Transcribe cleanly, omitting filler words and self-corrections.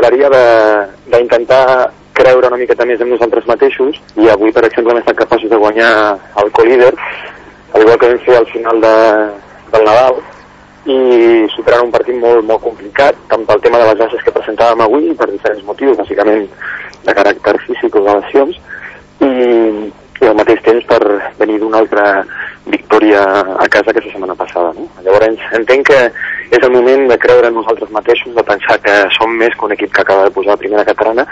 parlaria d'intentar creure una miqueta més en nosaltres mateixos, i avui, per exemple, hem estat capaços de guanyar el co-líder, al igual que vam fer al final del Nadal, i superant un partit molt complicat, tant pel tema de les baixes que presentàvem avui, per diferents motius, bàsicament de caràcter físic o de lesions, i al mateix temps per venir d'una altra victòria a casa aquesta setmana passada, no? Llavors entenc que és el moment de creure en nosaltres mateixos, de pensar que som més que un equip que acaba de pujar a primera catalana,